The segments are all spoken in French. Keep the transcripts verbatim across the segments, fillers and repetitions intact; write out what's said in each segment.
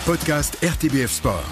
Podcast R T B F Sport.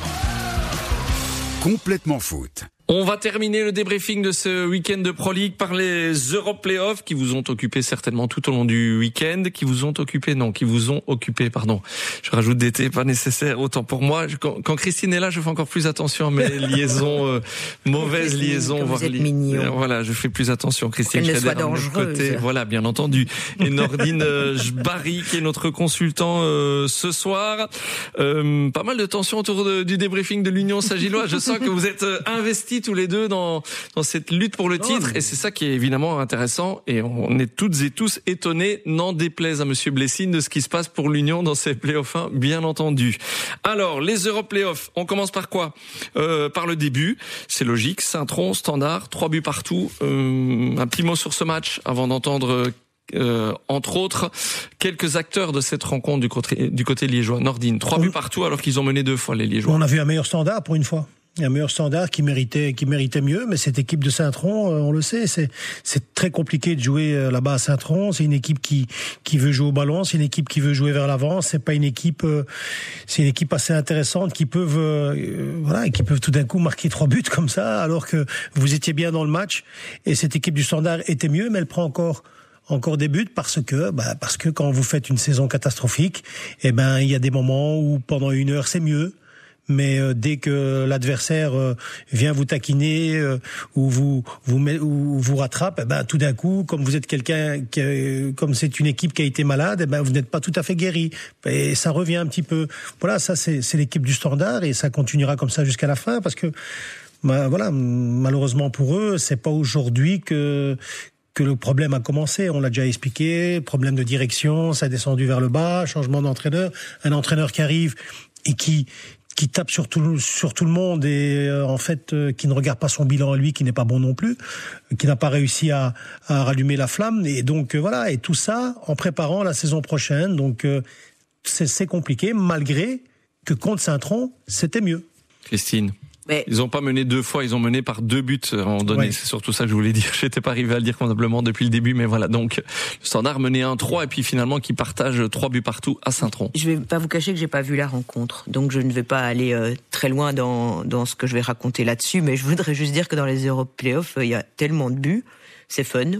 Complètement foot. On va terminer le débriefing de ce week-end de Pro League par les Europe Playoffs qui vous ont occupé certainement tout au long du week-end, qui vous ont occupé, non, qui vous ont occupé, pardon. Je rajoute des T, pas nécessaire, autant pour moi. Quand, quand Christine est là, je fais encore plus attention à mes liaisons, euh, mauvaises liaisons. Vous êtes mignon. Voilà, je fais plus attention. Christine Qu'elle ne Schreder, soit dangereuse. côté, voilà, bien entendu. Et Nordine euh, Jbari, qui est notre consultant euh, ce soir. Euh, pas mal de tension autour de, du débriefing de l'Union Saint-Gilloise. Je sens que vous êtes euh, investis tous les deux dans dans cette lutte pour le titre, oh, mais... et c'est ça qui est évidemment intéressant, et on est toutes et tous étonnés, n'en déplaise à Monsieur Blessine, de ce qui se passe pour l'Union dans ces playoffs, bien entendu. Alors, les Europe Playoffs, on commence par quoi ? euh, Par le début, c'est logique, Saint-Tron, Standard, trois buts partout. Euh, un petit mot sur ce match, avant d'entendre... Euh, entre autres, quelques acteurs de cette rencontre du côté, du côté liégeois. Nordine, trois buts partout alors qu'ils ont mené deux fois les Liégeois. On a vu un meilleur Standard pour une fois. Un meilleur Standard qui méritait, qui méritait mieux, mais cette équipe de Saint-Tron, on le sait, c'est, c'est très compliqué de jouer là-bas à Saint-Tron. C'est une équipe qui, qui veut jouer au ballon, c'est une équipe qui veut jouer vers l'avant. C'est pas une équipe, c'est une équipe assez intéressante qui peuvent, euh, voilà, qui peuvent tout d'un coup marquer trois buts comme ça, alors que vous étiez bien dans le match. Et cette équipe du Standard était mieux, mais elle prend encore encore des buts parce que, bah, parce que quand vous faites une saison catastrophique, eh ben, il y a des moments où pendant une heure c'est mieux. Mais euh, dès que l'adversaire euh, vient vous taquiner euh, ou vous vous met, ou vous rattrape, eh ben tout d'un coup, comme vous êtes quelqu'un qui, euh, comme c'est une équipe qui a été malade, eh ben vous n'êtes pas tout à fait guéri. Et ça revient un petit peu. Voilà, ça c'est c'est l'équipe du Standard et ça continuera comme ça jusqu'à la fin parce que bah, voilà, malheureusement pour eux, c'est pas aujourd'hui que que le problème a commencé, on l'a déjà expliqué, problème de direction, ça a descendu vers le bas, changement d'entraîneur, un entraîneur qui arrive et qui qui tape sur tout sur tout le monde et euh, en fait euh, qui ne regarde pas son bilan à lui, qui n'est pas bon non plus, euh, qui n'a pas réussi à, à rallumer la flamme, et donc euh, voilà, et tout ça en préparant la saison prochaine, donc euh, c'est, c'est compliqué malgré que contre Saint-Tron c'était mieux. Christine. Mais... Ils n'ont pas mené deux fois, ils ont mené par deux buts à un moment donné. Ouais. C'est surtout ça que je voulais dire. J'étais pas arrivé à le dire convenablement depuis le début, mais voilà. Donc, le Standard menait un trois et puis finalement qui partage trois buts partout à Saint-Tron. Je vais pas vous cacher que j'ai pas vu la rencontre, donc je ne vais pas aller euh, très loin dans dans ce que je vais raconter là-dessus, mais je voudrais juste dire que dans les Europe Playoffs, il y a tellement de buts, c'est fun.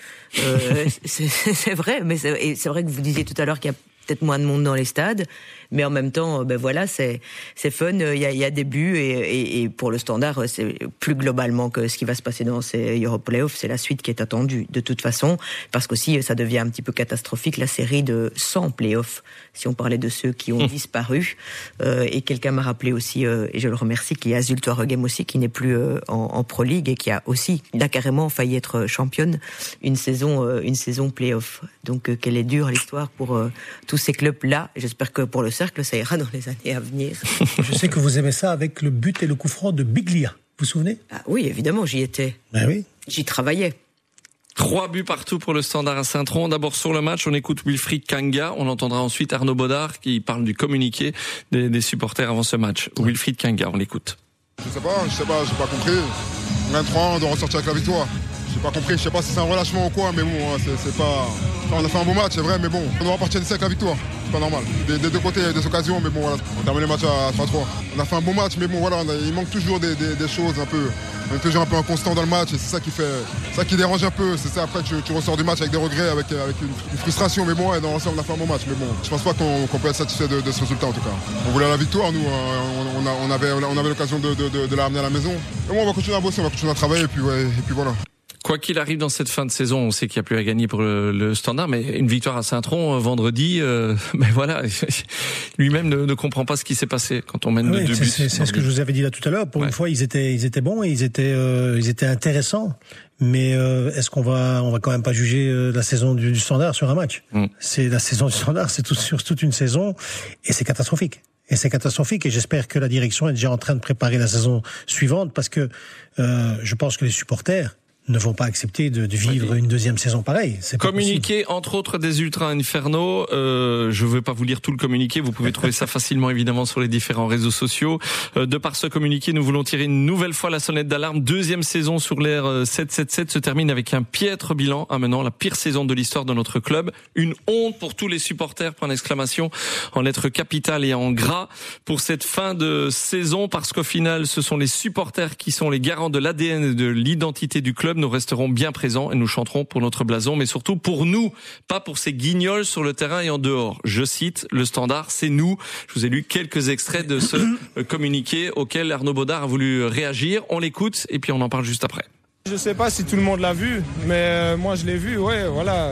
Euh, c'est, c'est vrai, mais c'est, et c'est vrai que vous disiez tout à l'heure qu'il y a peut-être moins de monde dans les stades, mais en même temps, ben voilà, c'est c'est fun. Il y a, il y a des buts et, et, et pour le Standard, c'est plus globalement que ce qui va se passer dans ces Europe Playoffs, c'est la suite qui est attendue de toute façon, parce qu'aussi ça devient un petit peu catastrophique la série de cent playoffs. Si on parlait de ceux qui ont disparu, euh, et quelqu'un m'a rappelé aussi, euh, et je le remercie, qu'il y a Zulte Waregem aussi qui n'est plus euh, en, en Pro League et qui a aussi, il a carrément failli être championne une saison, euh, une saison playoff. Donc euh, quelle est dure l'histoire pour euh, tous ces clubs-là. J'espère que pour le Cercle, ça ira dans les années à venir. Je sais que vous aimez ça avec le but et le coup franc de Biglia. Vous vous souvenez ? Ah oui, évidemment, j'y étais. Ben oui. J'y travaillais. Trois buts partout pour le Standard à Saint-Tron. D'abord sur le match, on écoute Wilfried Kanga. On entendra ensuite Arnaud Baudard qui parle du communiqué des, des supporters avant ce match. Ouais. Wilfried Kanga, on l'écoute. Je sais pas, je sais pas, j'ai pas compris. vingt-trois, on doit ressortir avec la victoire. J'ai pas compris, je sais pas si c'est un relâchement ou quoi, mais bon, c'est, c'est pas... Enfin, on a fait un bon match, c'est vrai, mais bon, on doit repartir d'ici avec la victoire. C'est pas normal. Des, des deux côtés, il y a des occasions, mais bon, voilà, on a terminé le match à trois trois. On a fait un bon match, mais bon, voilà, a, il manque toujours des, des, des choses un peu... On est toujours un peu inconstant dans le match, et c'est ça qui fait... ça qui dérange un peu, c'est ça, après, tu, tu ressors du match avec des regrets, avec, avec une, une frustration, mais bon, ouais, dans l'ensemble, on a fait un bon match, mais bon, je pense pas qu'on, qu'on peut être satisfait de, de ce résultat, en tout cas. On voulait la victoire, nous, on, on, a, on, avait, on avait l'occasion de, de, de, de la ramener à la maison. Et bon, on va continuer à bosser, on va continuer à travailler, et puis, ouais, et puis voilà. Quoi qu'il arrive dans cette fin de saison, on sait qu'il n'y a plus à gagner pour le, le Standard, mais une victoire à Saint-Tron vendredi, euh, ben voilà, lui-même ne, ne comprend pas ce qui s'est passé quand on mène oui, de deux c'est, buts. C'est, c'est ce que je vous avais dit là tout à l'heure. Pour ouais. une fois, ils étaient, ils étaient bons et ils étaient, euh, ils étaient intéressants. Mais euh, est-ce qu'on va, on va quand même pas juger euh, la saison du, du Standard sur un match mm. C'est la saison du Standard, c'est tout, sur toute une saison et c'est catastrophique. Et c'est catastrophique et j'espère que la direction est déjà en train de préparer la saison suivante parce que euh, je pense que les supporters ne vont pas accepter de, de vivre oui. une deuxième saison pareille. C'est pas communiqué, possible. Entre autres, des Ultras Inferno. Euh, je ne vais pas vous lire tout le communiqué. Vous pouvez trouver ça facilement, évidemment, sur les différents réseaux sociaux. Euh, de par ce communiqué, nous voulons tirer une nouvelle fois la sonnette d'alarme. Deuxième saison sur l'ère sept cent soixante-dix-sept se termine avec un piètre bilan, amenant la pire saison de l'histoire de notre club. Une honte pour tous les supporters, point d'exclamation, en lettres capitales et en gras pour cette fin de saison, parce qu'au final, ce sont les supporters qui sont les garants de l'A D N et de l'identité du club. Nous resterons bien présents et nous chanterons pour notre blason, mais surtout pour nous, pas pour ces guignols sur le terrain et en dehors. Je cite, le Standard, c'est nous. Je vous ai lu quelques extraits de ce communiqué auquel Arnaud Baudard a voulu réagir. On l'écoute et puis on en parle juste après. Je sais pas si tout le monde l'a vu, mais moi je l'ai vu, ouais, voilà.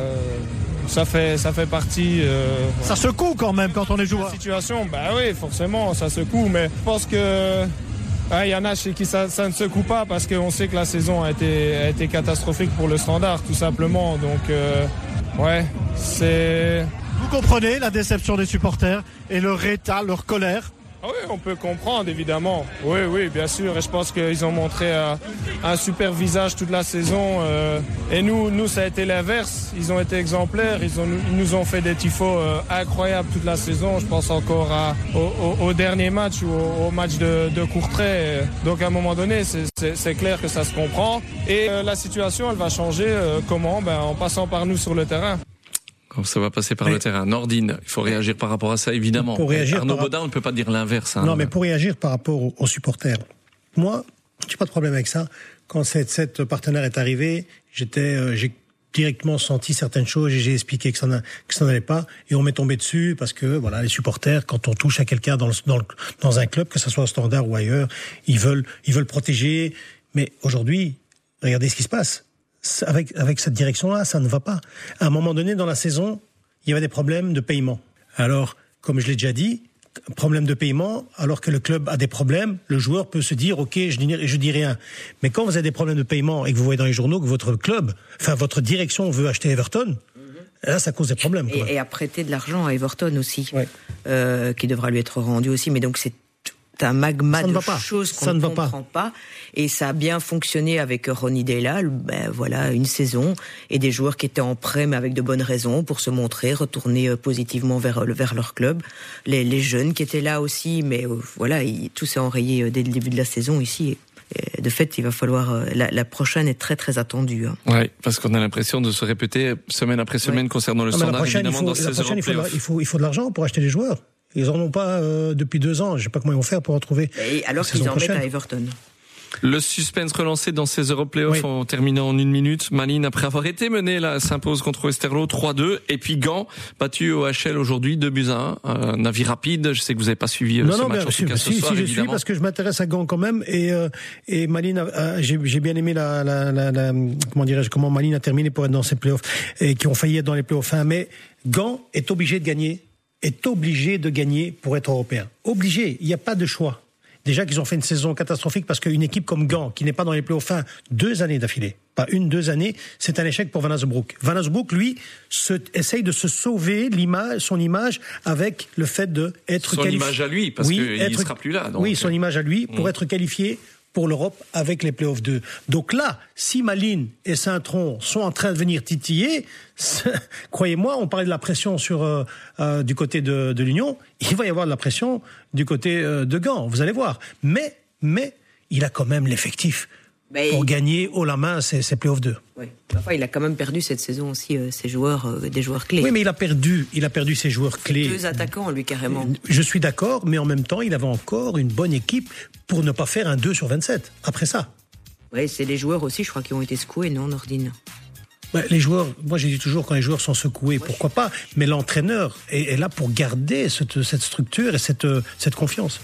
Ça fait, ça fait partie... Euh, ça secoue quand même quand on est joueur. La situation, bah oui, forcément, ça secoue, mais je pense que... Il y en a chez qui ça, ça ne secoue pas parce qu'on sait que la saison a été, a été catastrophique pour le Standard, tout simplement. Donc, euh, ouais, c'est... Vous comprenez la déception des supporters et leur état, leur colère? Ah oui, on peut comprendre, évidemment. Oui, oui, bien sûr. Et je pense qu'ils ont montré euh, un super visage toute la saison. Euh, et nous, nous, ça a été l'inverse. Ils ont été exemplaires. Ils, ont, ils nous ont fait des tifos euh, incroyables toute la saison. Je pense encore à, au, au, au dernier match ou au, au match de, de Courtrai. Donc, à un moment donné, c'est, c'est, c'est clair que ça se comprend. Et euh, la situation, elle va changer. Euh, comment? Ben, en passant par nous sur le terrain. Quand ça va passer par mais, le terrain. Nordine, il faut réagir par rapport à ça, évidemment. Pour réagir Arnaud par... Baudard, on ne peut pas dire l'inverse. Hein. Non, mais pour réagir par rapport aux, aux supporters, moi, j'ai pas de problème avec ça. Quand cette, cette partenaire est arrivé, j'étais, euh, j'ai directement senti certaines choses et j'ai expliqué que ça, n'a, que ça n'allait pas. Et on m'est tombé dessus parce que, voilà, les supporters, quand on touche à quelqu'un dans, le, dans, le, dans un club, que ce soit au Standard ou ailleurs, ils veulent, ils veulent protéger. Mais aujourd'hui, regardez ce qui se passe. Avec, avec cette direction-là, ça ne va pas. À un moment donné, dans la saison, il y avait des problèmes de paiement. Alors, comme je l'ai déjà dit, problème de paiement, alors que le club a des problèmes, le joueur peut se dire, ok, je dis, je dis rien. Mais quand vous avez des problèmes de paiement et que vous voyez dans les journaux que votre club, enfin, votre direction veut acheter Everton, là, ça cause des problèmes. Et, et à prêter de l'argent à Everton aussi, ouais. euh, qui devra lui être rendu aussi. Mais donc, c'est un magma de choses qu'on ça ne, ne comprend pas. pas. Et ça a bien fonctionné avec Ronny Deila, ben voilà, une saison, et des joueurs qui étaient en prêt, mais avec de bonnes raisons, pour se montrer, retourner positivement vers, vers leur club. Les, les jeunes qui étaient là aussi, mais euh, voilà, il, tout s'est enrayé dès le début de la saison ici. Et de fait, il va falloir... La, la prochaine est très, très attendue. Hein. Oui, parce qu'on a l'impression de se répéter semaine après semaine ouais. concernant le non, Standard, prochaine, évidemment, faut, dans ces la prochaine, il faut, il, faut, il faut de l'argent pour acheter des joueurs. Ils en ont pas euh, depuis deux ans. Je sais pas comment ils vont faire pour retrouver. Et alors qu'ils en mettent à Everton. Le suspense relancé dans ces Euro Playoffs oui. en terminant en une minute. Malines, après avoir été mené, là, s'impose contre Westerlo trois deux. Et puis Gand, battu au H L aujourd'hui, deux buts à un. Un avis rapide. Je sais que vous n'avez pas suivi non, ce non, match. Non, en tout cas, si, ce soir, si je suis, parce que je m'intéresse à Gand quand même. Et, euh, et Malines, euh, j'ai, j'ai bien aimé la, la, la, la, comment dirais-je, comment Malines a terminé pour être dans ces playoffs et qui ont failli être dans les playoffs. Hein, mais Gand est obligé de gagner. est obligé de gagner pour être européen. Obligé, il n'y a pas de choix. Déjà qu'ils ont fait une saison catastrophique parce qu'une équipe comme Gand, qui n'est pas dans les playoffs fin deux années d'affilée, pas une, deux années, c'est un échec pour Van Azebroek. Van Azebroek, lui, se, essaye de se sauver l'image, son image avec le fait de être son qualifié. Son image à lui, parce oui, qu'il ne sera plus là. Donc. Oui, son image à lui pour mmh. être qualifié pour l'Europe avec les playoffs deux. Donc là, si Malines et Saint-Tron sont en train de venir titiller, croyez-moi, on parlait de la pression sur euh, euh, du côté de, de l'Union, il va y avoir de la pression du côté euh, de Gand, vous allez voir. Mais, mais, il a quand même l'effectif ben, pour il... gagner haut la main ces, ces playoffs deux. Oui. Enfin, il a quand même perdu cette saison aussi euh, ses joueurs, euh, des joueurs clés. Oui, mais il a perdu, il a perdu ses joueurs clés. Deux attaquants, lui, carrément. Je suis d'accord, mais en même temps, il avait encore une bonne équipe pour ne pas faire un deux sur vingt-sept, après ça. Oui, c'est les joueurs aussi, je crois, qui ont été secoués, non, Nordine? Ben, les joueurs, moi j'ai dit toujours, quand les joueurs sont secoués, ouais. pourquoi pas, mais l'entraîneur est, est là pour garder cette, cette structure et cette, cette confiance.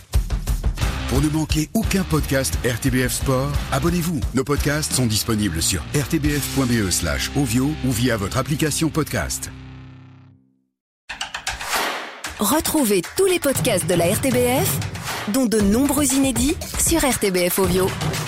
Pour ne manquer aucun podcast R T B F Sport, abonnez-vous. Nos podcasts sont disponibles sur r t b f point b e slash ovio ou via votre application podcast. Retrouvez tous les podcasts de la R T B F, dont de nombreux inédits, sur R T B F Ovio.